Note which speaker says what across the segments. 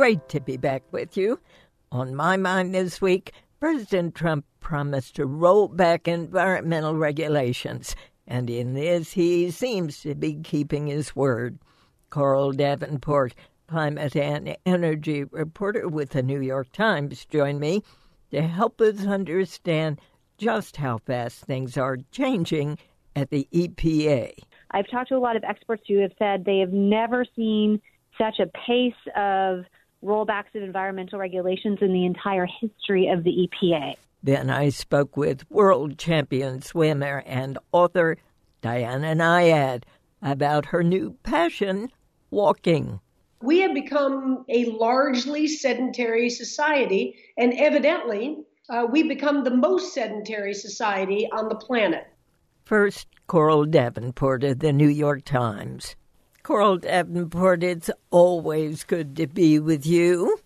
Speaker 1: great to be back with you. On my mind this week, President Trump promised to roll back environmental regulations, and in this he seems to be keeping his word. Carl Davenport, climate and energy reporter with the New York Times, joined me to help us understand just how fast things are changing at the EPA.
Speaker 2: I've talked to a lot of experts who have said they have never seen such a pace of rollbacks of environmental regulations in the entire history of the EPA.
Speaker 1: Then I spoke with world champion swimmer and author Diana Nyad about her new passion, walking.
Speaker 3: We have become a largely sedentary society, and evidently, we've become the most sedentary society on the planet.
Speaker 1: First, Coral Davenport of the New York Times. Coral Davenport, it's always good to be with you.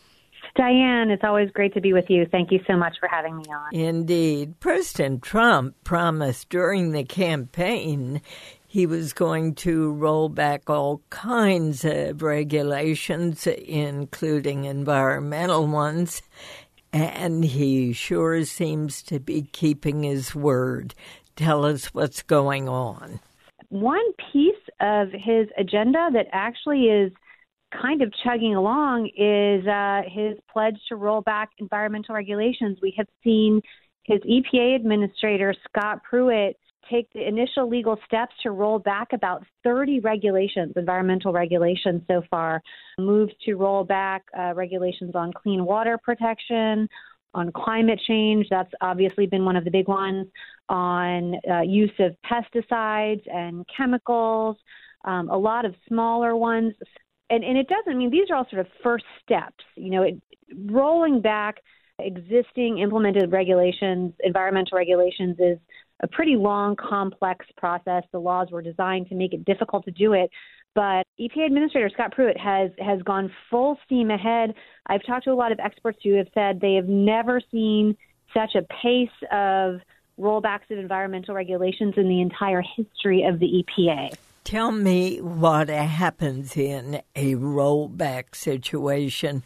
Speaker 2: Diane, it's always great to be with you. Thank you so much for having me on.
Speaker 1: Indeed. President Trump promised during the campaign he was going to roll back all kinds of regulations, including environmental ones, and he sure seems to be keeping his word. Tell us what's going on.
Speaker 2: One piece of his agenda that actually is kind of chugging along is his pledge to roll back environmental regulations. We have seen his EPA administrator, Scott Pruitt, take the initial legal steps to roll back about 30 regulations, environmental regulations so far, moves to roll back regulations on clean water protection, on climate change. That's obviously been one of the big ones, on use of pesticides and chemicals, a lot of smaller ones. And it doesn't mean these are all sort of first steps. Rolling back existing implemented regulations, environmental regulations, is a pretty long, complex process. The laws were designed to make it difficult to do it. But EPA Administrator Scott Pruitt has gone full steam ahead. I've talked to a lot of experts who have said they have never seen such a pace of rollbacks of environmental regulations in the entire history of the EPA.
Speaker 1: Tell me what happens in a rollback situation.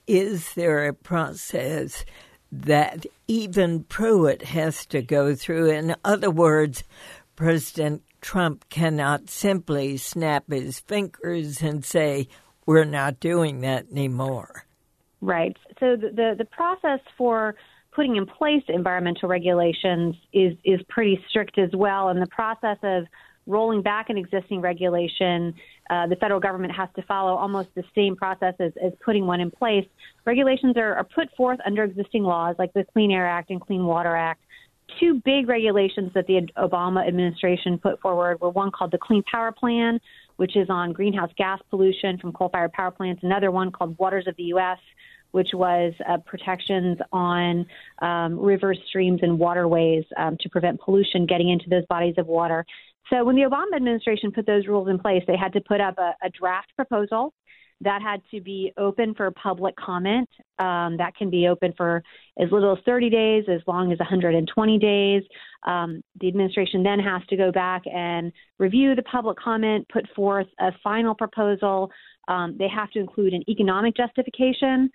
Speaker 1: Is there a process that even Pruitt has to go through? In other words, President Trump cannot simply snap his fingers and say, we're not doing that anymore.
Speaker 2: Right. So the process for putting in place environmental regulations is pretty strict as well. And the process of rolling back an existing regulation, the federal government has to follow almost the same process as putting one in place. Regulations are put forth under existing laws like the Clean Air Act and Clean Water Act. Two big regulations that the Obama administration put forward were one called the Clean Power Plan, which is on greenhouse gas pollution from coal-fired power plants, another one called Waters of the U.S., which was protections on rivers, streams, and waterways to prevent pollution getting into those bodies of water. So when the Obama administration put those rules in place, they had to put up a draft proposal that had to be open for public comment. That can be open for as little as 30 days, as long as 120 days. The administration then has to go back and review the public comment, put forth a final proposal. They have to include an economic justification.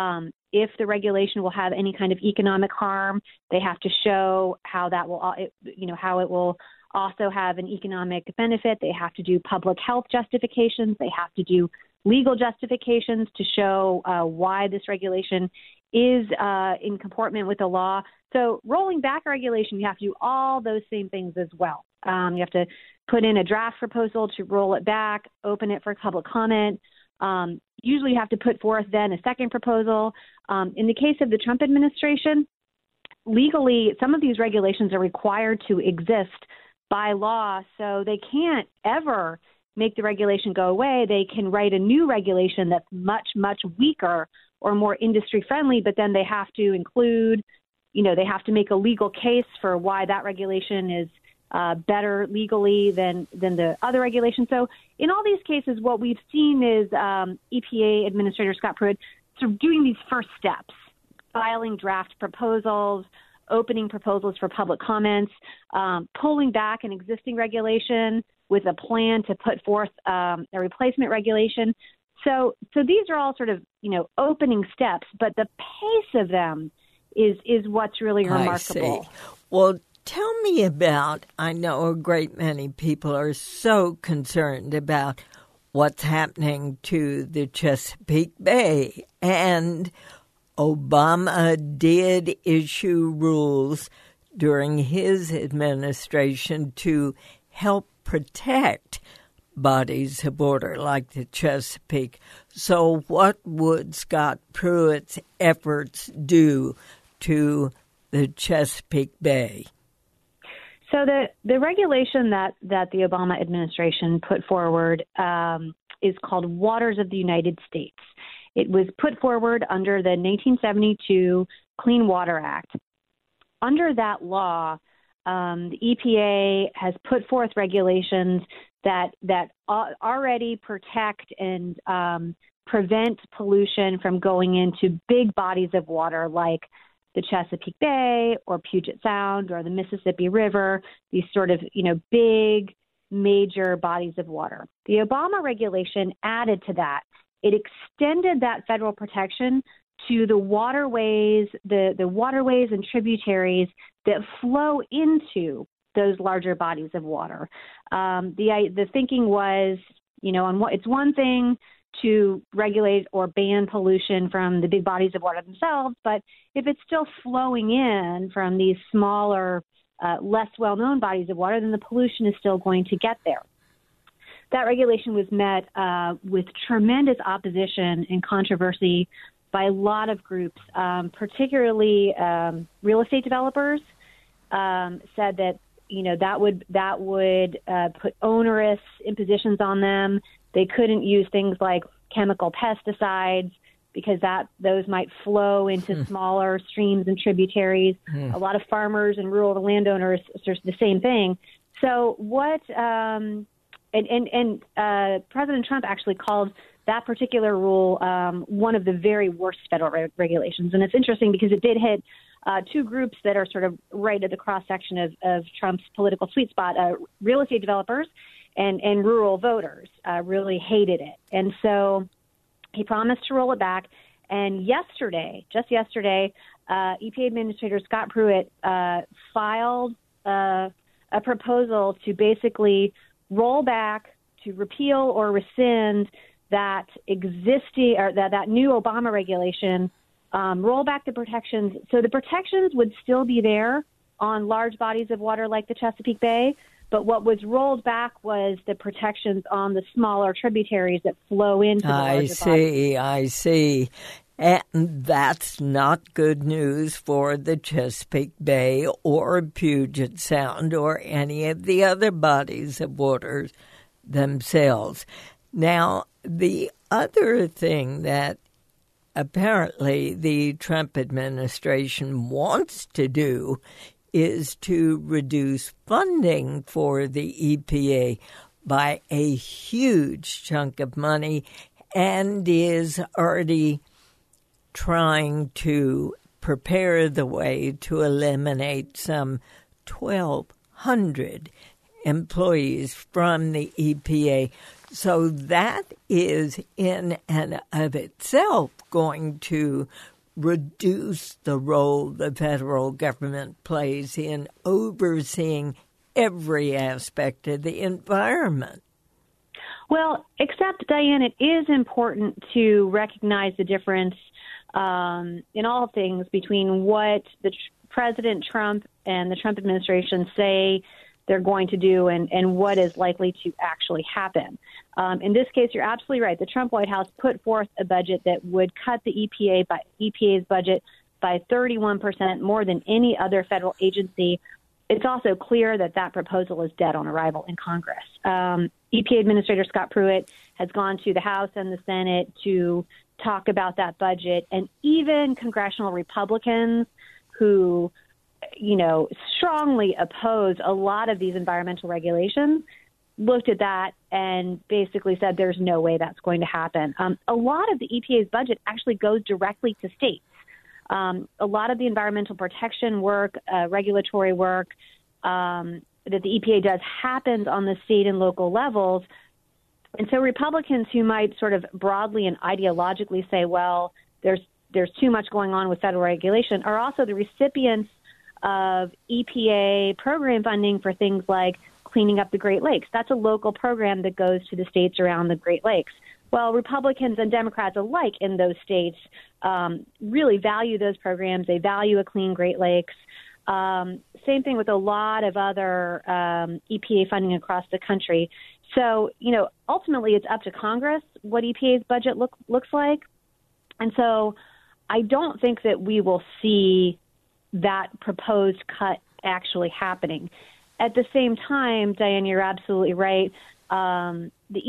Speaker 2: If the regulation will have any kind of economic harm, they have to show how that will, how it will also have an economic benefit. They have to do public health justifications. They have to do legal justifications to show why this regulation is in comportment with the law. So rolling back a regulation, you have to do all those same things as well. You have to put in a draft proposal to roll it back, open it for public comment. Usually you have to put forth then a second proposal. In the case of the Trump administration, legally, some of these regulations are required to exist by law, so they can't ever make the regulation go away. They can write a new regulation that's much, much weaker or more industry friendly, but then they have to include, they have to make a legal case for why that regulation is better legally than the other regulations. So in all these cases, what we've seen is EPA Administrator Scott Pruitt sort of doing these first steps, filing draft proposals, opening proposals for public comments, pulling back an existing regulation with a plan to put forth a replacement regulation. So these are all sort of, opening steps, but the pace of them is what's really remarkable.
Speaker 1: I see. Well, tell me about, I know a great many people are so concerned about what's happening to the Chesapeake Bay. And Obama did issue rules during his administration to help protect bodies of water like the Chesapeake. So what would Scott Pruitt's efforts do to the Chesapeake Bay?
Speaker 2: So the regulation that the Obama administration put forward is called Waters of the United States. It was put forward under the 1972 Clean Water Act. Under that law, the EPA has put forth regulations that already protect and prevent pollution from going into big bodies of water like the Chesapeake Bay or Puget Sound or the Mississippi River, these sort of, big, major bodies of water. The Obama regulation added to that. It extended that federal protection to the waterways, the waterways and tributaries that flow into those larger bodies of water. The thinking was, it's one thing to regulate or ban pollution from the big bodies of water themselves, but if it's still flowing in from these smaller, less well-known bodies of water, then the pollution is still going to get there. That regulation was met with tremendous opposition and controversy by a lot of groups, particularly real estate developers, said that that would put onerous impositions on them. They couldn't use things like chemical pesticides because those might flow into smaller streams and tributaries. A lot of farmers and rural landowners are the same thing. So President Trump actually called that particular rule one of the very worst federal regulations. And it's interesting because it did hit two groups that are sort of right at the cross-section of Trump's political sweet spot, real estate developers and rural voters really hated it. And so he promised to roll it back. And just yesterday, EPA Administrator Scott Pruitt filed a proposal to basically roll back, to repeal or rescind that existing or that new Obama regulation, roll back the protections. So the protections would still be there on large bodies of water like the Chesapeake Bay, but what was rolled back was the protections on the smaller tributaries that flow into the larger bodies.
Speaker 1: I see. And that's not good news for the Chesapeake Bay or Puget Sound or any of the other bodies of water themselves. Now, the other thing that apparently the Trump administration wants to do is to reduce funding for the EPA by a huge chunk of money and is already trying to prepare the way to eliminate some 1,200 employees from the EPA. So that is in and of itself going to reduce the role the federal government plays in overseeing every aspect of the environment.
Speaker 2: Well, except, Diane, it is important to recognize the difference in all things between what President Trump and the Trump administration say they're going to do and what is likely to actually happen. In this case, you're absolutely right. The Trump White House put forth a budget that would cut the EPA's budget by 31%, more than any other federal agency. It's also clear that proposal is dead on arrival in Congress. EPA Administrator Scott Pruitt has gone to the House and the Senate to talk about that budget, and even congressional Republicans who strongly oppose a lot of these environmental regulations looked at that and basically said there's no way that's going to happen. A lot of the EPA's budget actually goes directly to states. A lot of the environmental protection work, regulatory work that the EPA does happens on the state and local levels And so Republicans who might sort of broadly and ideologically say, well, there's too much going on with federal regulation, are also the recipients of EPA program funding for things like cleaning up the Great Lakes. That's a local program that goes to the states around the Great Lakes. Well, Republicans and Democrats alike in those states really value those programs. They value a clean Great Lakes. Same thing with a lot of other EPA funding across the country. So, ultimately it's up to Congress what EPA's budget looks like. And so I don't think that we will see that proposed cut actually happening. At the same time, Diane, you're absolutely right. The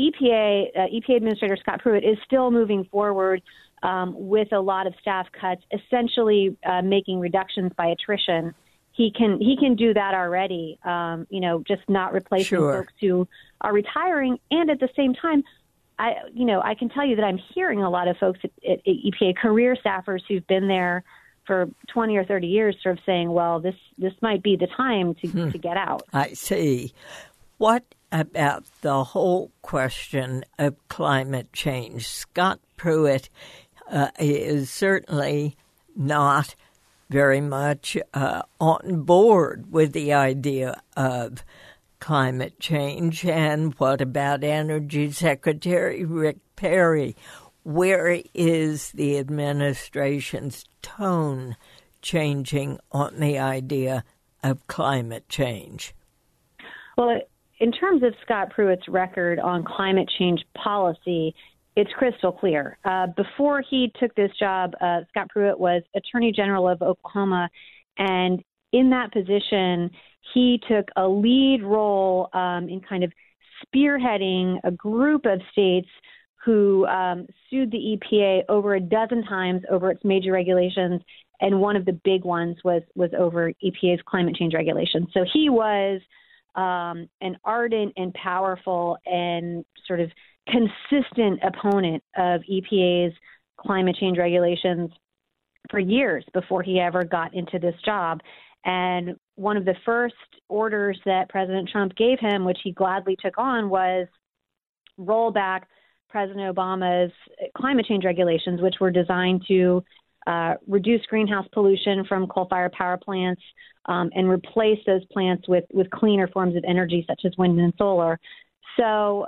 Speaker 2: EPA Administrator Scott Pruitt is still moving forward with a lot of staff cuts, essentially making reductions by attrition. He can do that already, just not replacing folks who are retiring. And at the same time, I can tell you that I'm hearing a lot of folks at EPA, career staffers who've been there for 20 or 30 years, sort of saying, well, this might be the time to get out.
Speaker 1: I see. What about the whole question of climate change? Scott Pruitt is certainly not very much on board with the idea of climate change. And what about Energy Secretary Rick Perry? Where is the administration's tone changing on the idea of climate change?
Speaker 2: Well, in terms of Scott Pruitt's record on climate change policy, it's crystal clear. Before he took this job, Scott Pruitt was Attorney General of Oklahoma, and in that position, he took a lead role in kind of spearheading a group of states who sued the EPA over a dozen times over its major regulations, and one of the big ones was over EPA's climate change regulations. So he was an ardent and powerful and sort of consistent opponent of EPA's climate change regulations for years before he ever got into this job. And one of the first orders that President Trump gave him, which he gladly took on, was roll back President Obama's climate change regulations, which were designed to reduce greenhouse pollution from coal-fired power plants and replace those plants with cleaner forms of energy, such as wind and solar. So,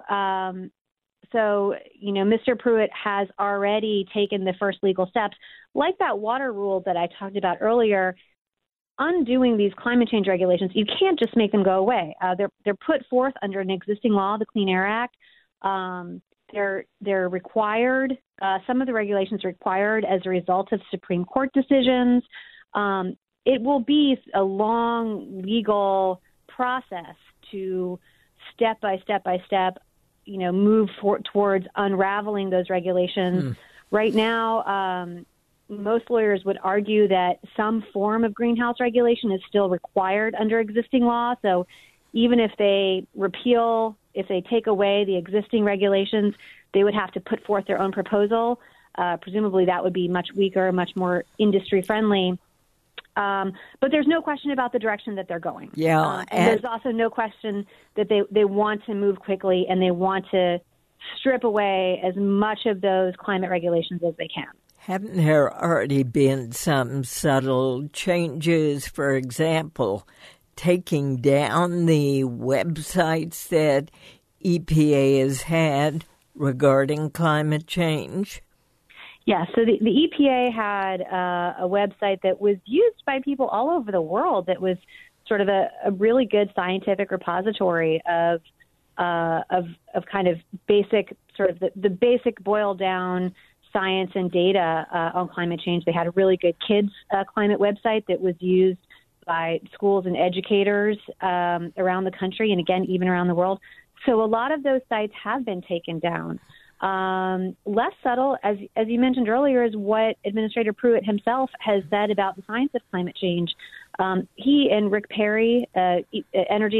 Speaker 2: Mr. Pruitt has already taken the first legal steps, like that water rule that I talked about earlier. Undoing these climate change regulations, you can't just make them go away. They're put forth under an existing law, the Clean Air Act. They're required. Some of the regulations are required as a result of Supreme Court decisions. It will be a long legal process to step by step, move towards unraveling those regulations. Right now, most lawyers would argue that some form of greenhouse regulation is still required under existing law. So even if they take away the existing regulations, they would have to put forth their own proposal. Presumably that would be much weaker, much more industry friendly. But there's no question about the direction that they're going.
Speaker 1: Yeah.
Speaker 2: And there's also no question that they want to move quickly and they want to strip away as much of those climate regulations as they can.
Speaker 1: Haven't there already been some subtle changes, for example, taking down the websites that EPA has had regarding climate change?
Speaker 2: Yeah, so the EPA had a website that was used by people all over the world that was sort of a really good scientific repository of kind of basic, sort of the basic boiled down science and data on climate change. They had a really good kids climate website that was used by schools and educators around the country and, again, even around the world. So a lot of those sites have been taken down. Less subtle, as you mentioned earlier, is what Administrator Pruitt himself has said about the science of climate change. He and Rick Perry, Energy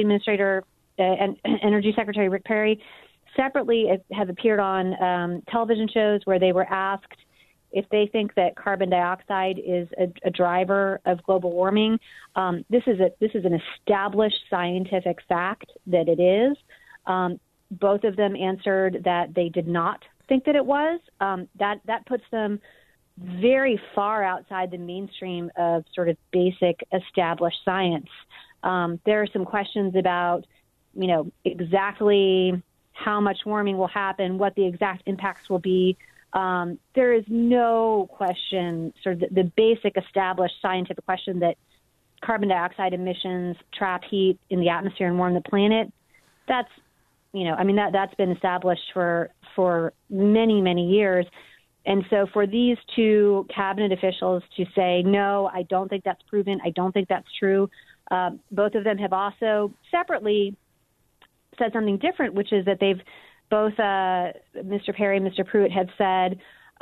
Speaker 2: Secretary Rick Perry, separately have appeared on television shows where they were asked if they think that carbon dioxide is a driver of global warming. This is an established scientific fact that it is. Both of them answered that they did not think that it was. That puts them very far outside the mainstream of sort of basic established science. There are some questions about, exactly how much warming will happen, what the exact impacts will be. There is no question, sort of the basic established scientific question that carbon dioxide emissions trap heat in the atmosphere and warm the planet. That's been established for many, many years. And so for these two cabinet officials to say, no, I don't think that's proven, I don't think that's true, both of them have also separately said something different, which is that they've both, Mr. Perry and Mr. Pruitt, have said,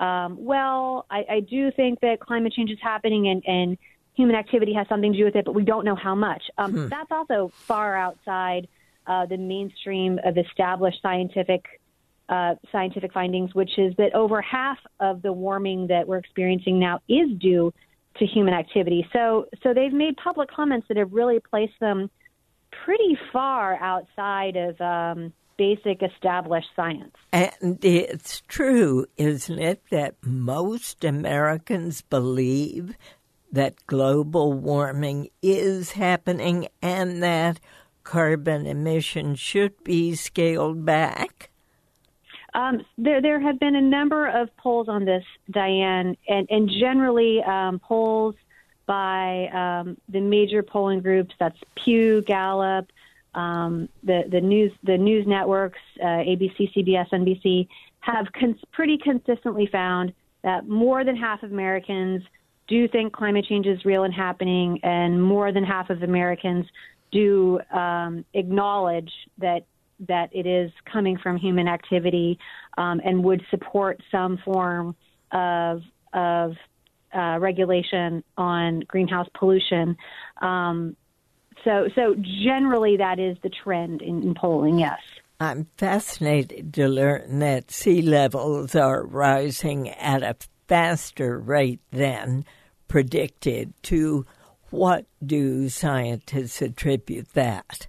Speaker 2: I do think that climate change is happening and human activity has something to do with it, but we don't know how much. That's also far outside the mainstream of established scientific findings, which is that over half of the warming that we're experiencing now is due to human activity. So they've made public comments that have really placed them pretty far outside of basic established science.
Speaker 1: And it's true, isn't it, that most Americans believe that global warming is happening and that carbon emissions should be scaled back?
Speaker 2: There have been a number of polls on this, Diane, and generally polls by the major polling groups. That's Pew, Gallup, the news networks, ABC, CBS, NBC, have pretty consistently found that more than half of Americans do think climate change is real and happening, and more than half of Americans do acknowledge that it is coming from human activity and would support some form of regulation on greenhouse pollution. So generally that is the trend in polling, yes.
Speaker 1: I'm fascinated to learn that sea levels are rising at a faster rate than predicted. To what do scientists attribute that?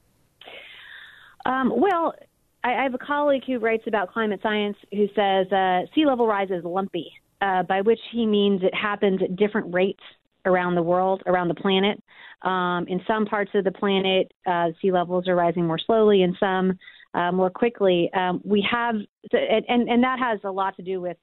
Speaker 2: Well, I have a colleague who writes about climate science who says sea level rise is lumpy, by which he means it happens at different rates around the world, around the planet. In some parts of the planet, sea levels are rising more slowly, and some more quickly. We have, and that has a lot to do with,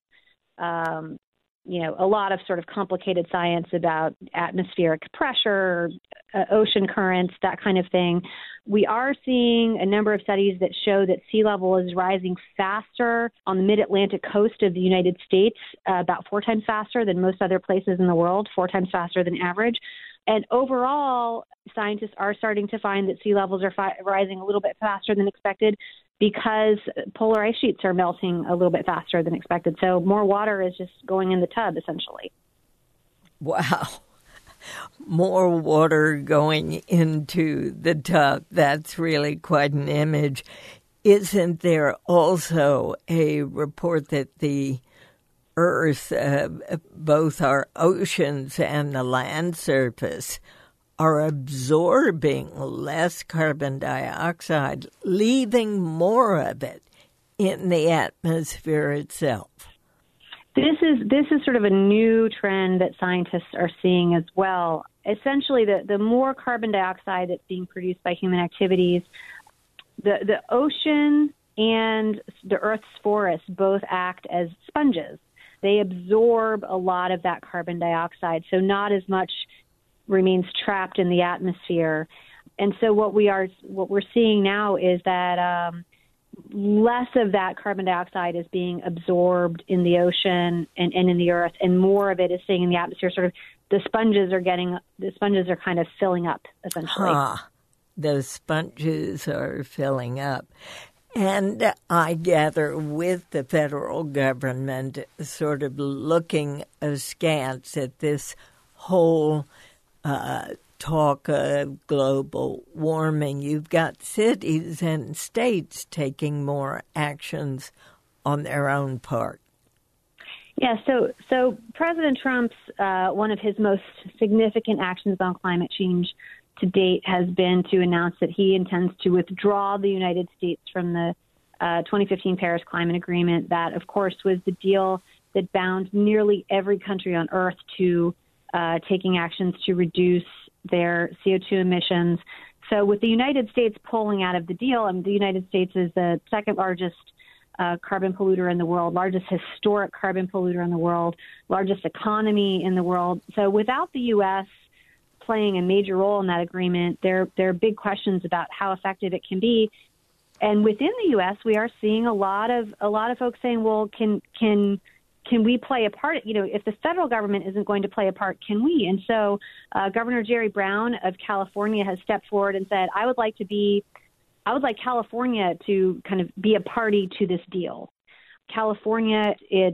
Speaker 2: a lot of sort of complicated science about atmospheric pressure, ocean currents, that kind of thing. We are seeing a number of studies that show that sea level is rising faster on the mid-Atlantic coast of the United States, about 4 times faster than most other places in the world, 4 times faster than average. And overall, scientists are starting to find that sea levels are rising a little bit faster than expected because polar ice sheets are melting a little bit faster than expected. So more water is just going in the tub, essentially.
Speaker 1: Wow. More water going into the tub. That's really quite an image. Isn't there also a report that the Earth, both our oceans and the land surface, are absorbing less carbon dioxide, leaving more of it in the atmosphere itself?
Speaker 2: This is sort of a new trend that scientists are seeing as well. Essentially, the more carbon dioxide that's being produced by human activities, the ocean and the Earth's forests both act as sponges. They absorb a lot of that carbon dioxide, so not as much remains trapped in the atmosphere. And so what we're seeing now is that less of that carbon dioxide is being absorbed in the ocean and in the earth, and more of it is staying in the atmosphere. Sort of the sponges are kind of filling up, essentially.
Speaker 1: The sponges are filling up. And I gather with the federal government sort of looking askance at this whole talk of global warming, you've got cities and states taking more actions on their own part.
Speaker 2: Yeah, so President Trump's one of his most significant actions on climate change to date has been to announce that he intends to withdraw the United States from the 2015 Paris Climate Agreement. That, of course, was the deal that bound nearly every country on Earth to taking actions to reduce their CO2 emissions. So with the United States pulling out of the deal, and the United States is the second largest carbon polluter in the world, largest historic carbon polluter in the world, largest economy in the world. So without the U.S. playing a major role in that agreement, there are big questions about how effective it can be. And within the U.S., we are seeing a lot of folks saying, well, can we play a part? You know, if the federal government isn't going to play a part, can we? And so Governor Jerry Brown of California has stepped forward and said, I would like California to kind of be a party to this deal. California, it's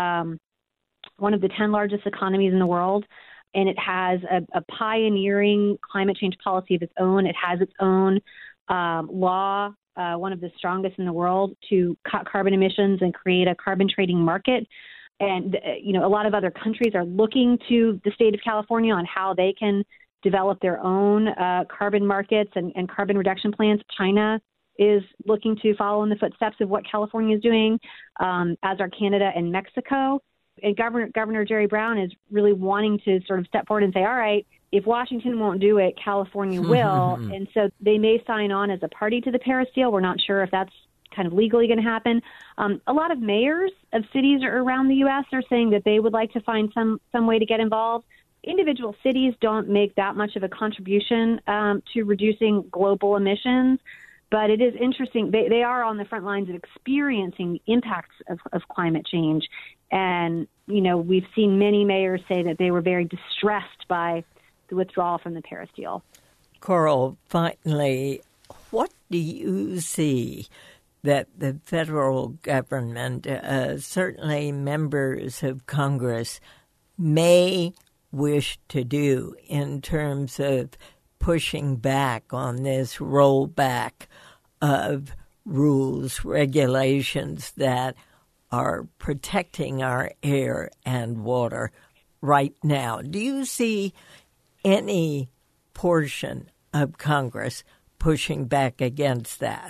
Speaker 2: one of the 10 largest economies in the world, and it has a pioneering climate change policy of its own. It has its own law, one of the strongest in the world, to cut carbon emissions and create a carbon trading market. And, you know, a lot of other countries are looking to the state of California on how they can develop their own carbon markets and carbon reduction plans. China is looking to follow in the footsteps of what California is doing, as are Canada and Mexico. And Governor Jerry Brown is really wanting to sort of step forward and say, all right, if Washington won't do it, California will. And so they may sign on as a party to the Paris deal. We're not sure if that's kind of legally going to happen. A lot of mayors of cities around the U.S. are saying that they would like to find some way to get involved. Individual cities don't make that much of a contribution to reducing global emissions, but it is interesting. They are on the front lines of experiencing the impacts of climate change. And, you know, we've seen many mayors say that they were very distressed by the withdrawal from the Paris deal.
Speaker 1: Coral, finally, what do you see that the federal government, certainly members of Congress, may wish to do in terms of pushing back on this rollback of rules, regulations that are protecting our air and water right now? Do you see any portion of Congress pushing back against that?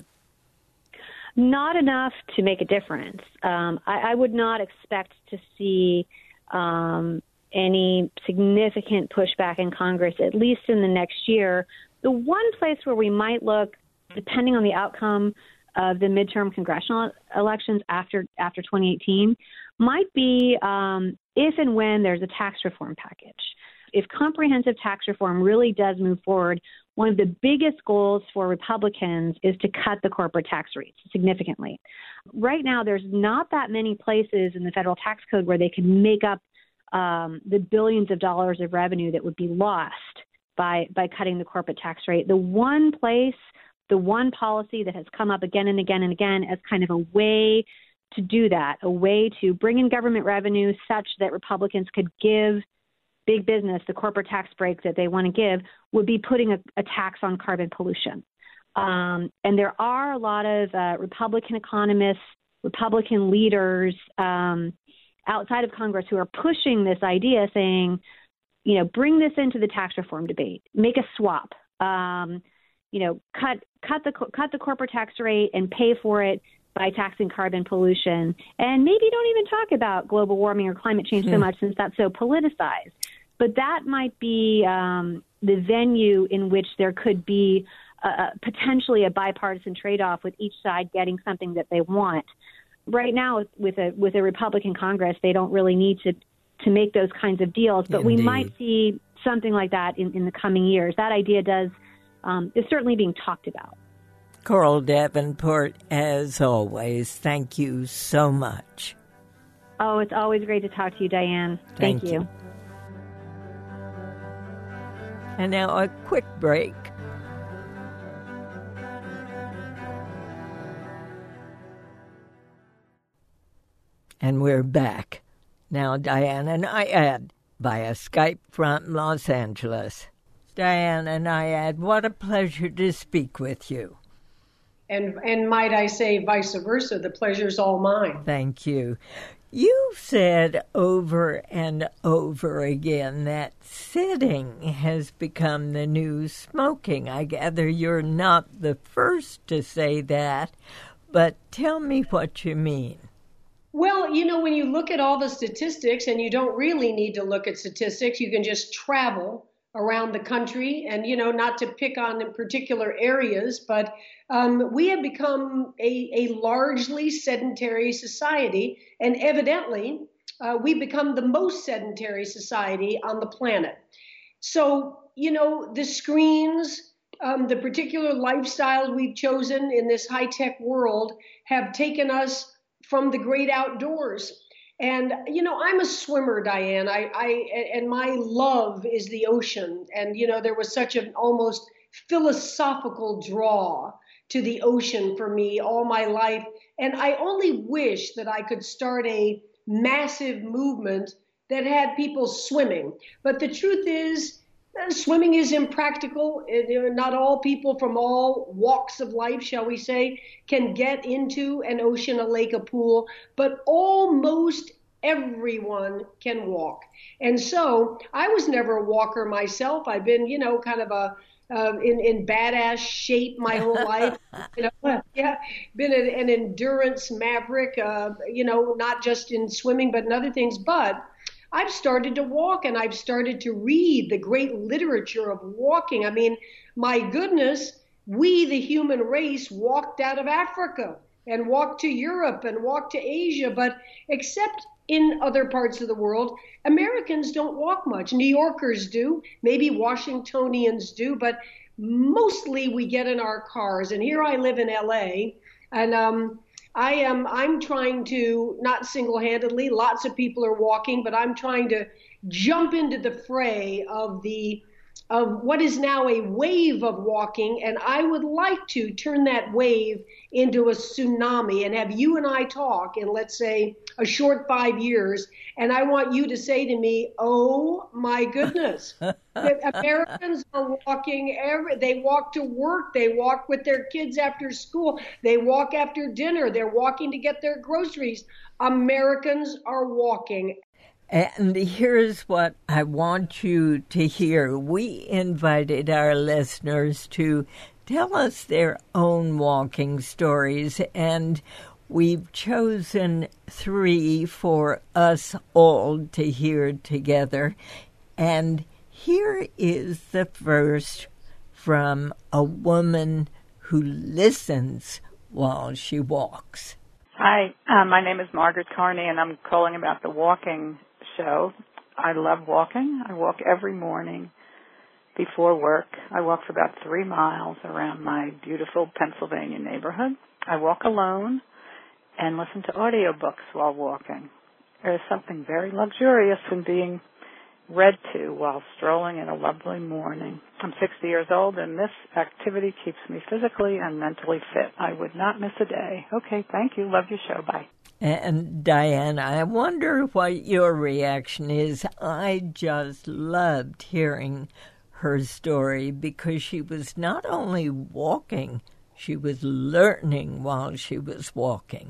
Speaker 2: Not enough to make a difference. I would not expect to see any significant pushback in Congress, at least in the next year. The one place where we might look, depending on the outcome of the midterm congressional elections after 2018, might be if and when there's a tax reform package. If comprehensive tax reform really does move forward, one of the biggest goals for Republicans is to cut the corporate tax rates significantly. Right now, there's not that many places in the federal tax code where they can make up the billions of dollars of revenue that would be lost by cutting the corporate tax rate. The one place, the one policy that has come up again and again and again as kind of a way to do that, a way to bring in government revenue such that Republicans could give big business the corporate tax break that they want to give, would be putting a tax on carbon pollution. And there are a lot of Republican economists, Republican leaders outside of Congress who are pushing this idea, saying, you know, bring this into the tax reform debate, make a swap, you know, cut the corporate tax rate and pay for it by taxing carbon pollution. And maybe don't even talk about global warming or climate change so much, since that's so politicized. But that might be the venue in which there could be potentially a bipartisan trade-off, with each side getting something that they want. Right now, with a Republican Congress, they don't really need to make those kinds of deals. But
Speaker 1: Indeed.
Speaker 2: We might see something like that in the coming years. That idea is certainly being talked about.
Speaker 1: Coral Davenport, as always, thank you so much.
Speaker 2: Oh, it's always great to talk to you, Diane. Thank you.
Speaker 1: And now a quick break. And we're back. Now Diane and Ayad via Skype from Los Angeles. Diane and Ayad, what a pleasure to speak with you.
Speaker 3: And might I say vice versa, the pleasure's all mine.
Speaker 1: Thank you. You've said over and over again that sitting has become the new smoking. I gather you're not the first to say that, but tell me what you mean.
Speaker 3: Well, when you look at all the statistics, and you don't really need to look at statistics, you can just travel around the country and, not to pick on in particular areas, but we have become a largely sedentary society, and evidently we've become the most sedentary society on the planet. So, the screens, the particular lifestyle we've chosen in this high-tech world have taken us from the great outdoors. And, I'm a swimmer, Diane. And my love is the ocean. And, there was such an almost philosophical draw to the ocean for me all my life. And I only wish that I could start a massive movement that had people swimming. But the truth is, swimming is impractical. Not all people from all walks of life, shall we say, can get into an ocean, a lake, a pool, but almost everyone can walk. And so I was never a walker myself. I've been, kind of in badass shape my whole life. Been an endurance maverick, not just in swimming, but in other things. But I've started to walk, and I've started to read the great literature of walking. I mean, my goodness, we, the human race, walked out of Africa and walked to Europe and walked to Asia, but except in other parts of the world, Americans don't walk much. New Yorkers do, maybe Washingtonians do, but mostly we get in our cars. And here I live in LA, and I'm trying to, not single-handedly, lots of people are walking, but I'm trying to jump into the fray of what is now a wave of walking, and I would like to turn that wave into a tsunami and have you and I talk in, let's say, a short 5 years, and I want you to say to me, oh my goodness, Americans are walking, they walk to work, they walk with their kids after school, they walk after dinner, they're walking to get their groceries. Americans are walking.
Speaker 1: And here's what I want you to hear. We invited our listeners to tell us their own walking stories, and we've chosen 3 for us all to hear together. And here is the first from a woman who listens while she walks.
Speaker 4: Hi, my name is Margaret Carney, and I'm calling about the walking show. I love walking. I walk every morning before work. I walk for about 3 miles around my beautiful Pennsylvania neighborhood. I walk alone and listen to audiobooks while walking. There's something very luxurious in being read to while strolling in a lovely morning. I'm 60 years old, and this activity keeps me physically and mentally fit. I would not miss a day. Okay, thank you. Love your show. Bye.
Speaker 1: And Diane, I wonder what your reaction is. I just loved hearing her story because she was not only walking, she was learning while she was walking.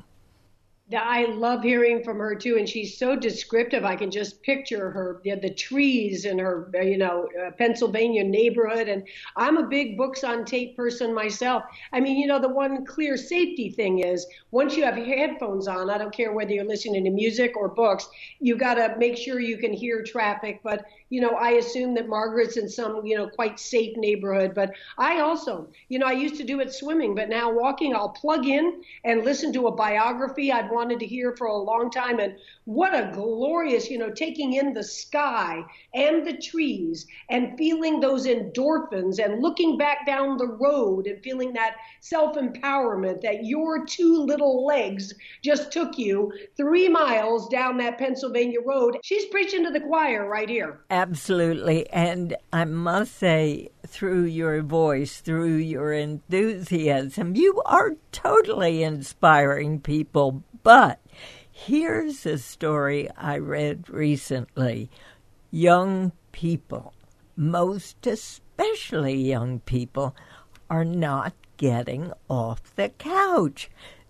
Speaker 3: I love hearing from her too, and she's so descriptive. I can just picture her, the trees in her, Pennsylvania neighborhood. And I'm a big books on tape person myself. I mean, the one clear safety thing is once you have your headphones on, I don't care whether you're listening to music or books, you got to make sure you can hear traffic. But I assume that Margaret's in some, quite safe neighborhood. But I also, I used to do it swimming, but now walking, I'll plug in and listen to a biography I'd wanted to hear for a long time. And what a glorious, taking in the sky and the trees and feeling those endorphins and looking back down the road and feeling that self-empowerment that your 2 little legs just took you 3 miles down that Pennsylvania road. She's preaching to the choir right here.
Speaker 1: Absolutely. And I must say, through your voice, through your enthusiasm, you are totally inspiring people. But here's a story I read recently. Young people, most especially young people, are not getting off the couch.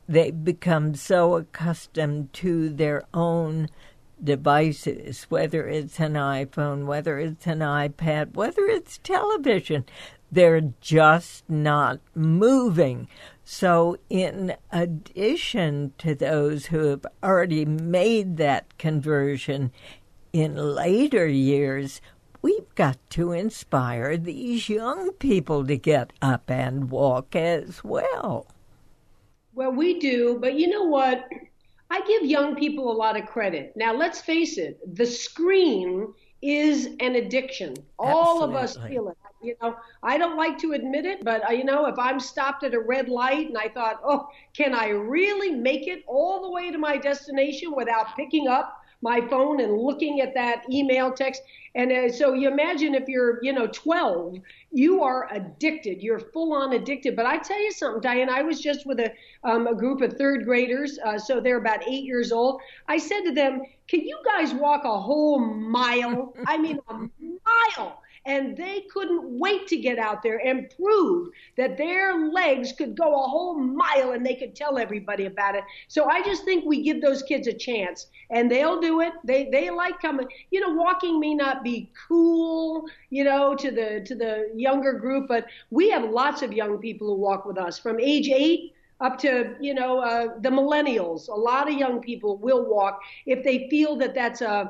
Speaker 1: they become so accustomed to their own devices, whether it's an iPhone, whether it's an iPad, whether it's television. They're just not moving. So in addition to those who have already made that conversion in later years, we've got to inspire these young people to get up and walk as well.
Speaker 3: Well, we do, but you know what? I give young people a lot of credit. Now, let's face it, the screen is an addiction. All of us feel it. You know, I don't like to admit it, but you know, if I'm stopped at a red light and I thought, oh, can I really make it all the way to my destination without picking up my phone and looking at that email text? And so you imagine if you're, 12, you are addicted. You're full on addicted. But I tell you something, Diane, I was just with a group of third graders. So they're about 8 years old. I said to them, can you guys walk a whole mile? I mean, a mile. And they couldn't wait to get out there and prove that their legs could go a whole mile and they could tell everybody about it. So I just think we give those kids a chance and they'll do it. They like coming. Walking may not be cool, to the younger group, but we have lots of young people who walk with us from age 8 up to, the millennials. A lot of young people will walk if they feel that that's a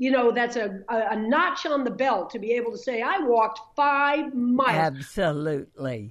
Speaker 3: notch on the belt to be able to say, I walked 5 miles.
Speaker 1: Absolutely.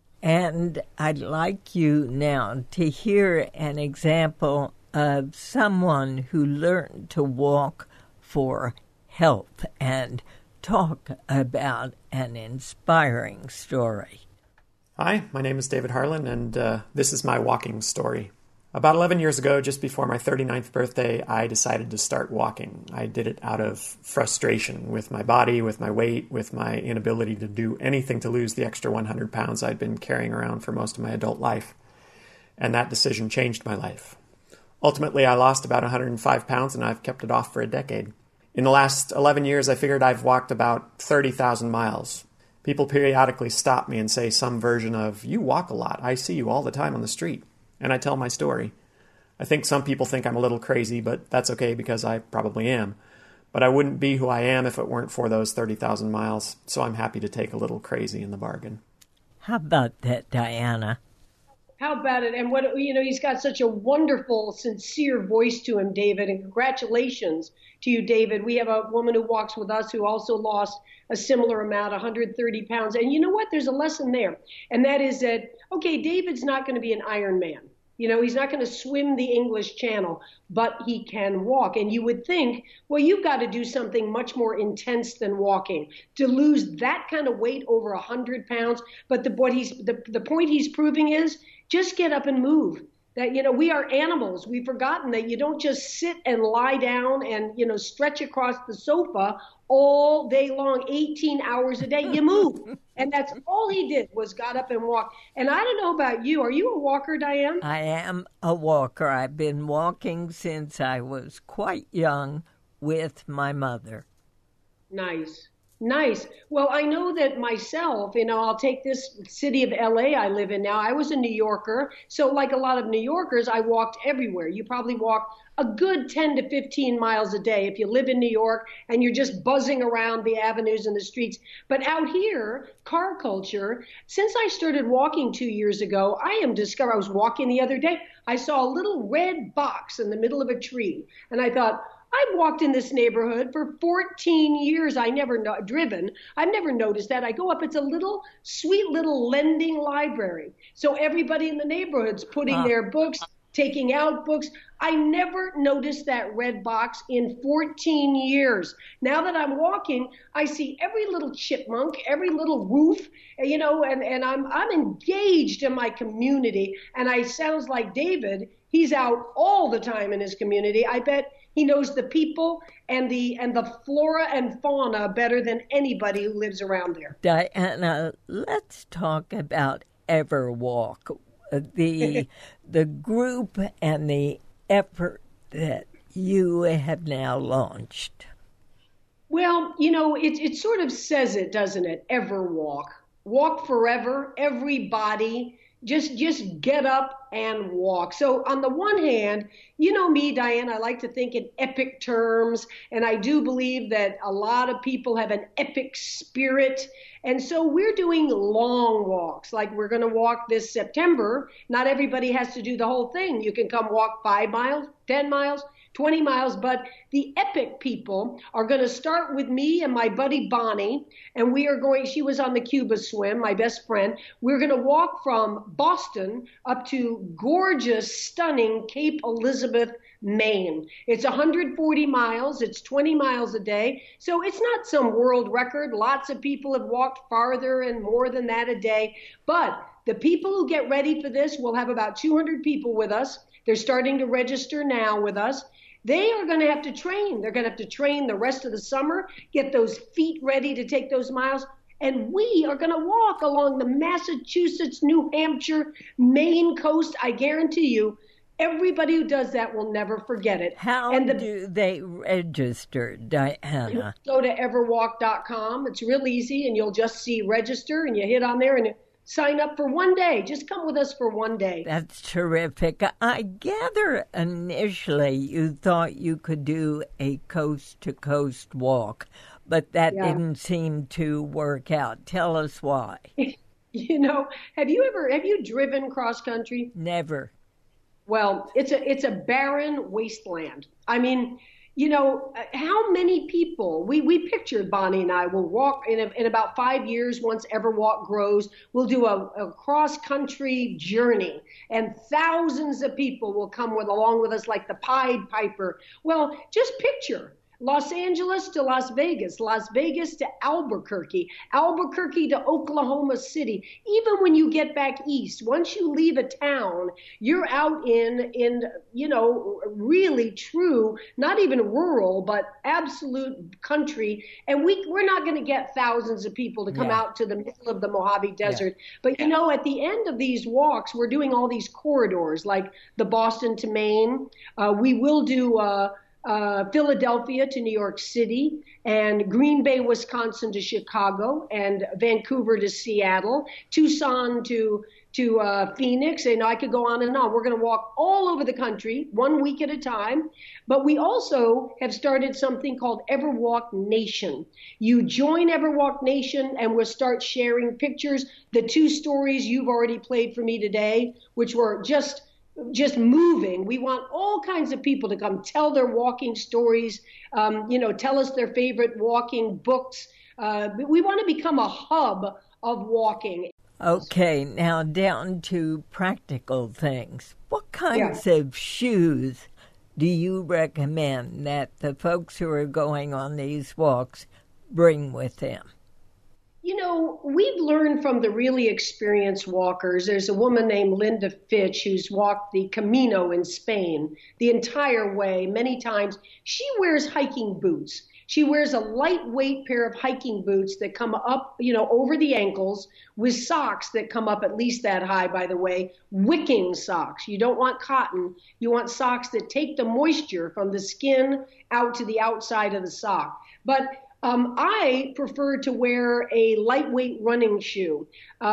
Speaker 1: And I'd like you now to hear an example of someone who learned to walk for health and talk about an inspiring story.
Speaker 5: Hi, my name is David Harlan, and this is my walking story. About 11 years ago, just before my 39th birthday, I decided to start walking. I did it out of frustration with my body, with my weight, with my inability to do anything to lose the extra 100 pounds I'd been carrying around for most of my adult life. And that decision changed my life. Ultimately, I lost about 105 pounds, and I've kept it off for a decade. In the last 11 years, I figured I've walked about 30,000 miles. People periodically stop me and say some version of, "You walk a lot. I see you all the time on the street." And I tell my story. I think some people think I'm a little crazy, but that's okay because I probably am. But I wouldn't be who I am if it weren't for those 30,000 miles, so I'm happy to take a little crazy in the bargain.
Speaker 1: How about that, Diana?
Speaker 3: How about it? And he's got such a wonderful, sincere voice to him, David, and congratulations to you, David. We have a woman who walks with us who also lost a similar amount, 130 pounds. And you know what? There's a lesson there. And that is that, okay, David's not going to be an Ironman. He's not going to swim the English Channel, but he can walk. And you would think, well, you've got to do something much more intense than walking to lose that kind of weight over 100 pounds. But the point he's proving is just get up and move. That, we are animals. We've forgotten that you don't just sit and lie down and, stretch across the sofa all day long, 18 hours a day. You move. And that's all he did was got up and walked. And I don't know about you. Are you a walker, Diane?
Speaker 1: I am a walker. I've been walking since I was quite young with my mother.
Speaker 3: Nice. Well, I know that myself, I'll take this city of LA I live in now. I was a New Yorker. So like a lot of New Yorkers, I walked everywhere. You probably walk a good 10 to 15 miles a day if you live in New York and you're just buzzing around the avenues and the streets. But out here, car culture, since I started walking 2 years ago, I was walking the other day. I saw a little red box in the middle of a tree. And I thought, I've walked in this neighborhood for 14 years. I've never noticed that. I go up, it's a sweet little lending library. So everybody in the neighborhood's putting their books, taking out books. I never noticed that red box in 14 years. Now that I'm walking, I see every little chipmunk, every little roof, and I'm engaged in my community. And I sounds like David, he's out all the time in his community. I bet he knows the people and the flora and fauna better than anybody who lives around there.
Speaker 1: Diana, let's talk about Everwalk, the group and the effort that you have now launched.
Speaker 3: Well, it sort of says it, doesn't it? Everwalk. Walk forever, everybody. just get up and walk. So on the one hand, you know me, Diane, I like to think in epic terms, and I do believe that a lot of people have an epic spirit. And so we're doing long walks, like we're going to walk this September. Not everybody has to do the whole thing. You can come walk 5 miles, 10 miles, 20 miles, but the epic people are going to start with me and my buddy Bonnie, and she was on the Cuba swim, my best friend. We're going to walk from Boston up to gorgeous, stunning Cape Elizabeth, Maine. It's 140 miles. It's 20 miles a day. So it's not some world record. Lots of people have walked farther and more than that a day. But the people who get ready for this, will have about 200 people with us. They're starting to register now with us. They are going to have to train. They're going to have to train the rest of the summer, get those feet ready to take those miles. And we are going to walk along the Massachusetts, New Hampshire, Maine coast. I guarantee you, everybody who does that will never forget it.
Speaker 1: How do they register, Diana?
Speaker 3: Go to everwalk.com. It's real easy, and you'll just see register, and you hit on there, and sign up for one day. Just come with us for one day.
Speaker 1: That's terrific. I gather initially you thought you could do a coast-to-coast walk, but that didn't seem to work out. Tell us why.
Speaker 3: You know, have you driven cross-country?
Speaker 1: Never.
Speaker 3: Well, it's a barren wasteland. I mean, you know, how many people, we pictured Bonnie and I will walk in about 5 years, once Everwalk grows, we'll do a cross-country journey, and thousands of people will come along with us like the Pied Piper. Well, just picture Los Angeles to Las Vegas to Albuquerque, Albuquerque to Oklahoma City. Even when you get back east, once you leave a town, you're out in you know, really true, not even rural, but absolute country. And we're not going to get thousands of people to come out to the middle of the Mojave Desert. But, you know, at the end of these walks, we're doing all these corridors, like the Boston to Maine. We will do Philadelphia to New York City, and Green Bay, Wisconsin to Chicago, and Vancouver to Seattle, Tucson to Phoenix, and I could go on and on. We're going to walk all over the country, 1 week at a time. But we also have started something called Everwalk Nation. You join Everwalk Nation, and we'll start sharing pictures. The 2 stories you've already played for me today, which were just moving. We want all kinds of people to come tell their walking stories, you know, tell us their favorite walking books. We want to become a hub of walking.
Speaker 1: Okay, now down to practical things. What kinds of shoes do you recommend that the folks who are going on these walks bring with them?
Speaker 3: You know, we've learned from the really experienced walkers. There's a woman named Linda Fitch who's walked the Camino in Spain the entire way many times. She wears hiking boots. She wears a lightweight pair of hiking boots that come up, you know, over the ankles, with socks that come up at least that high, by the way, wicking socks. You don't want cotton. You want socks that take the moisture from the skin out to the outside of the sock. But I prefer to wear a lightweight running shoe.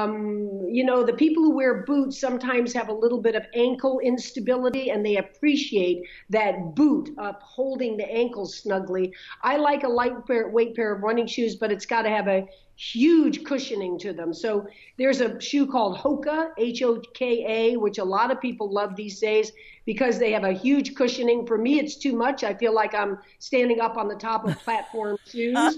Speaker 3: You know, the people who wear boots sometimes have a little bit of ankle instability, and they appreciate that boot holding the ankles snugly. I like a lightweight pair of running shoes, but it's got to have a huge cushioning to them. So there's a shoe called Hoka, Hoka, which a lot of people love these days because they have a huge cushioning. For me, it's too much. I feel like I'm standing up on the top of platform shoes.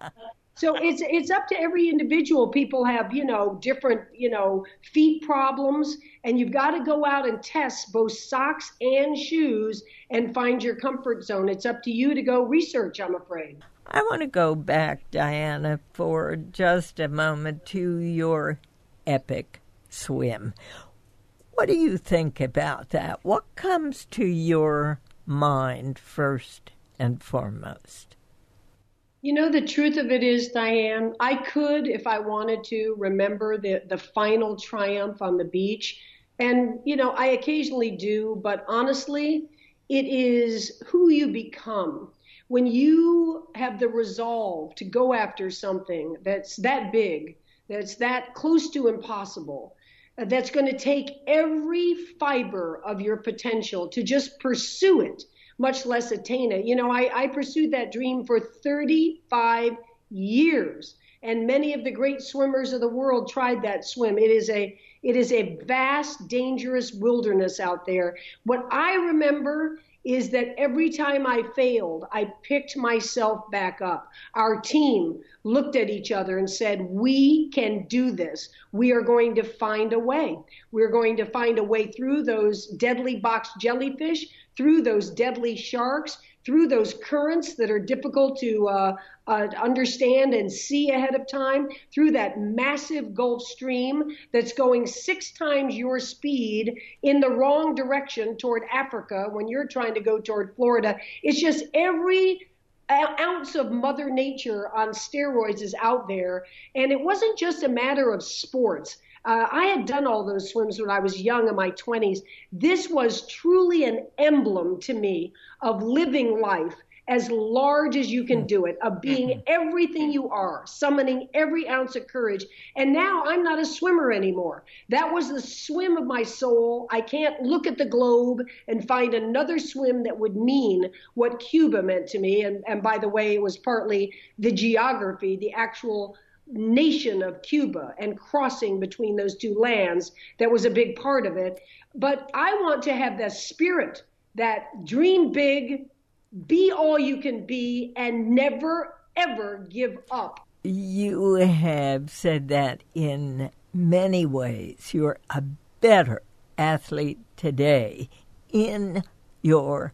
Speaker 3: So it's up to every individual. People have, you know, different, you know, feet problems, and you've got to go out and test both socks and shoes and find your comfort zone. It's up to you to go research, I'm afraid.
Speaker 1: I want to go back, Diana, for just a moment to your epic swim. What do you think about that? What comes to your mind first and foremost?
Speaker 3: You know, the truth of it is, Diane, I could, if I wanted to, remember the final triumph on the beach. And, you know, I occasionally do, but honestly, it is who you become. When you have the resolve to go after something that's that big, that's that close to impossible, that's going to take every fiber of your potential to just pursue it, much less attain it. You know, I pursued that dream for 35 years, and many of the great swimmers of the world tried that swim. It is a vast, dangerous wilderness out there. What I remember is that every time I failed, I picked myself back up. Our team looked at each other and said, we can do this. We are going to find a way. We're going to find a way through those deadly box jellyfish, through those deadly sharks, through those currents that are difficult to understand and see ahead of time, through that massive Gulf Stream that's going 6 times your speed in the wrong direction toward Africa when you're trying to go toward Florida. It's just every ounce of Mother Nature on steroids is out there. And it wasn't just a matter of sports. I had done all those swims when I was young in my 20s. This was truly an emblem to me of living life as large as you can do it, of being everything you are, summoning every ounce of courage. And now I'm not a swimmer anymore. That was the swim of my soul. I can't look at the globe and find another swim that would mean what Cuba meant to me. And by the way, it was partly the geography, the actual nation of Cuba and crossing between those two lands that was a big part of it. But I want to have that spirit, that dream big, be all you can be, and never, ever give up.
Speaker 1: You have said that in many ways. You're a better athlete today in your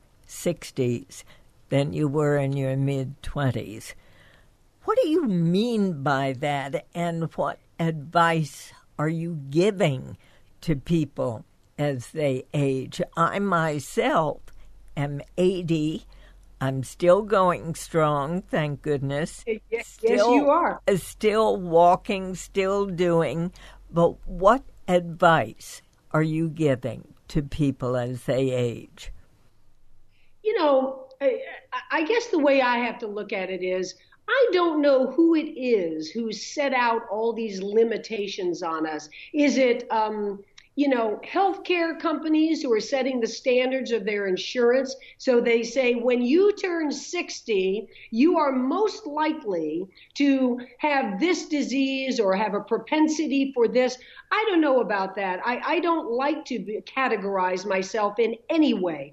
Speaker 1: 60s than you were in your mid-20s. What do you mean by that, and what advice are you giving to people as they age? I myself am 80. I'm still going strong, thank goodness.
Speaker 3: Yes, you are.
Speaker 1: Still walking, still doing. But what advice are you giving to people as they age?
Speaker 3: You know, I guess the way I have to look at it is, I don't know who it is who set out all these limitations on us. Is it, healthcare companies who are setting the standards of their insurance? So they say when you turn 60, you are most likely to have this disease or have a propensity for this. I don't know about that. I don't like to categorize myself in any way.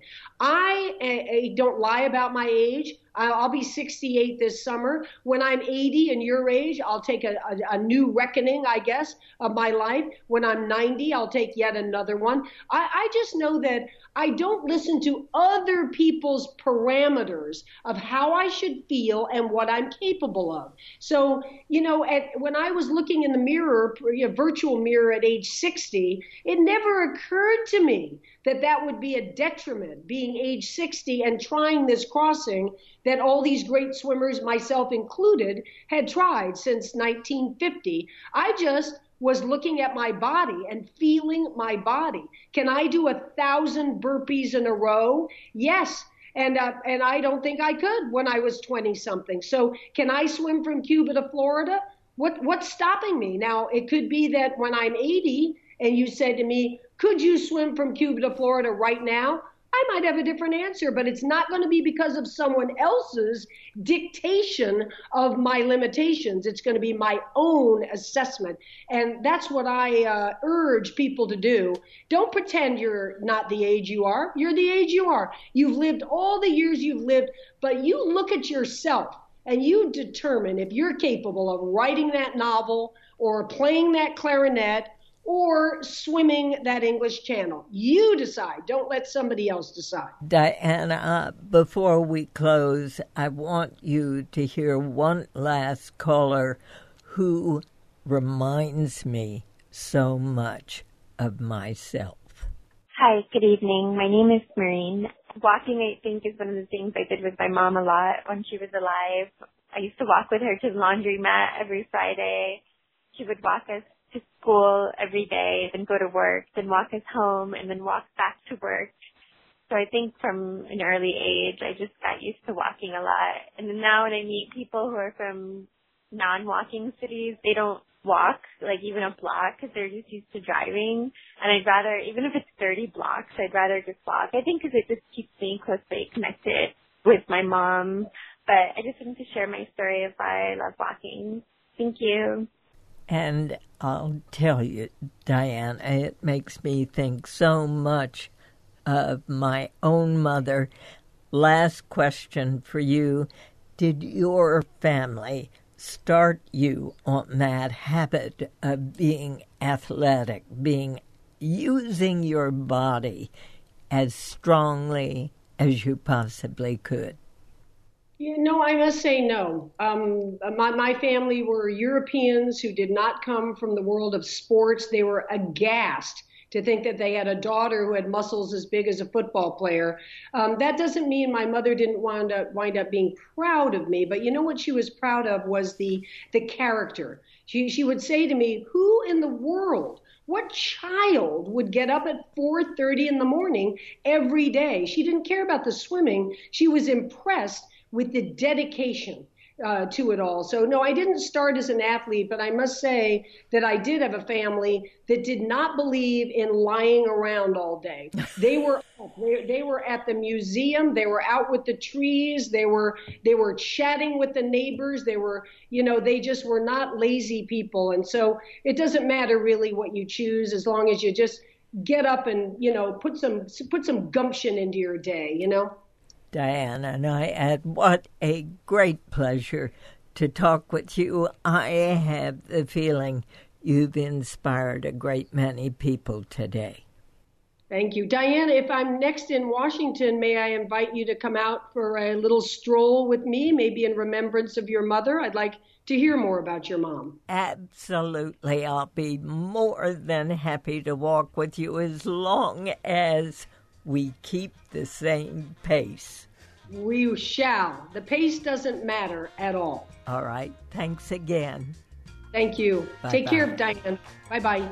Speaker 3: I don't lie about my age. I'll be 68 this summer. When I'm 80 and your age, I'll take a new reckoning, I guess, of my life. When I'm 90, I'll take yet another one. I just know that I don't listen to other people's parameters of how I should feel and what I'm capable of. So, when I was looking in the mirror, a virtual mirror at age 60, it never occurred to me that would be a detriment, being age 60 and trying this crossing that all these great swimmers, myself included, had tried since 1950. I just was looking at my body and feeling my body. Can I do 1,000 burpees in a row? Yes. And I don't think I could when I was 20 something. So can I swim from Cuba to Florida? What's stopping me? Now, it could be that when I'm 80 and you said to me, could you swim from Cuba to Florida right now? I might have a different answer, but it's not going to be because of someone else's dictation of my limitations. It's going to be my own assessment. And that's what I urge people to do. Don't pretend you're not the age you are. You're the age you are. You've lived all the years you've lived, but you look at yourself and you determine if you're capable of writing that novel or playing that clarinet or swimming that English Channel. You decide. Don't let somebody else decide.
Speaker 1: Diana, before we close, I want you to hear one last caller who reminds me so much of myself.
Speaker 6: Hi, good evening. My name is Maureen. Walking, I think, is one of the things I did with my mom a lot when she was alive. I used to walk with her to the laundromat every Friday. She would walk us to school every day, then go to work, then walk us home, and then walk back to work. So I think from an early age, I just got used to walking a lot. And then now when I meet people who are from non-walking cities, they don't walk, like even a block, because they're just used to driving. And I'd rather, even if it's 30 blocks, I'd rather just walk. I think because it just keeps me closely connected with my mom. But I just wanted to share my story of why I love walking. Thank you.
Speaker 1: And I'll tell you, Diane, it makes me think so much of my own mother. Last question for you. Did your family start you on that habit of being athletic, using your body as strongly as you possibly could?
Speaker 3: I must say no. My family were Europeans who did not come from the world of sports. They were aghast to think that they had a daughter who had muscles as big as a football player. That doesn't mean my mother didn't wind up being proud of me, but you know what she was proud of was the character. She would say to me, who in the world, what child would get up at 4:30 in the morning every day? She didn't care about the swimming. She was impressed with the dedication to it all. So no, I didn't start as an athlete, but I must say that I did have a family that did not believe in lying around all day. They were at the museum. They were out with the trees. They were chatting with the neighbors. They just were not lazy people. And so it doesn't matter really what you choose, as long as you just get up and, put some gumption into your day,
Speaker 1: Diane and I had what a great pleasure to talk with you. I have the feeling you've inspired a great many people today.
Speaker 3: Thank you. Diane, if I'm next in Washington, may I invite you to come out for a little stroll with me, maybe in remembrance of your mother? I'd like to hear more about your mom.
Speaker 1: Absolutely. I'll be more than happy to walk with you as long as we keep the same pace.
Speaker 3: We shall. The pace doesn't matter at all.
Speaker 1: All right. Thanks again.
Speaker 3: Thank you.
Speaker 1: Bye-bye.
Speaker 3: Take care, Diane. Bye-bye.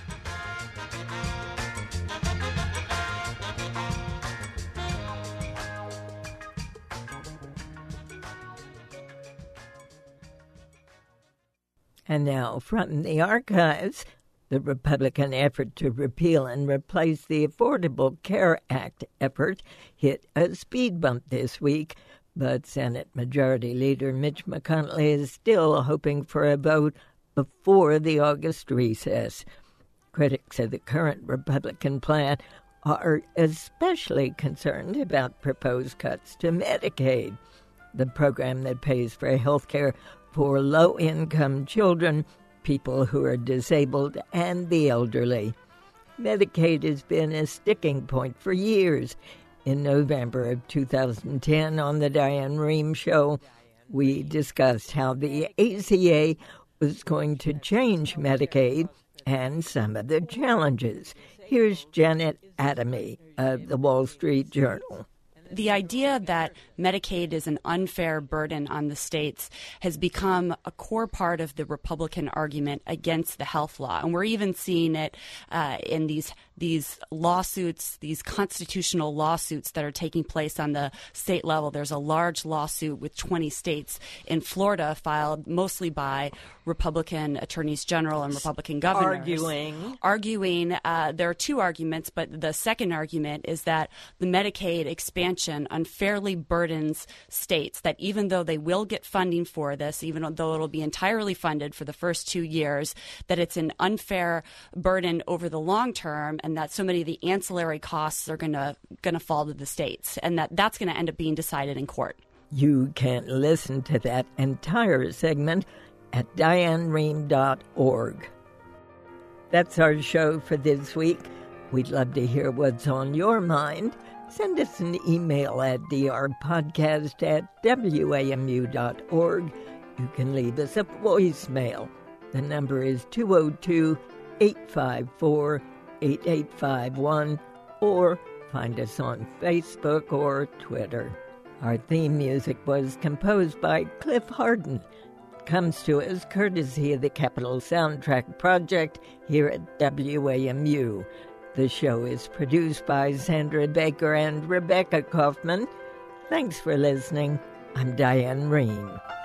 Speaker 1: And now from the archives, the Republican effort to repeal and replace the Affordable Care Act effort hit a speed bump this week, but Senate Majority Leader Mitch McConnell is still hoping for a vote before the August recess. Critics of the current Republican plan are especially concerned about proposed cuts to Medicaid, the program that pays for health care for low-income children, people who are disabled, and the elderly. Medicaid has been a sticking point for years. In November of 2010, on the Diane Rehm Show, we discussed how the ACA was going to change Medicaid and some of the challenges. Here's Janet Adamy of the Wall Street Journal.
Speaker 7: The idea that Medicaid is an unfair burden on the states has become a core part of the Republican argument against the health law. And we're even seeing it in these lawsuits, these constitutional lawsuits that are taking place on the state level. There's a large lawsuit with 20 states in Florida filed mostly by Republican attorneys general and Republican governors. Arguing. There are two arguments, but the second argument is that the Medicaid expansion unfairly burdens states, that even though they will get funding for this, even though it'll be entirely funded for the first 2 years, that it's an unfair burden over the long term, and that so many of the ancillary costs are going to fall to the states, and that's going to end up being decided in court.
Speaker 1: You can listen to that entire segment at dianerehm.org. That's our show for this week. We'd love to hear what's on your mind. Send us an email at drpodcast@wamu.org. You can leave us a voicemail. The number is 202-854-8851, or find us on Facebook or Twitter. Our theme music was composed by Cliff Harden. It comes to us courtesy of the Capitol Soundtrack Project here at WAMU. The show is produced by Sandra Baker and Rebecca Kaufman. Thanks for listening. I'm Diane Rehm.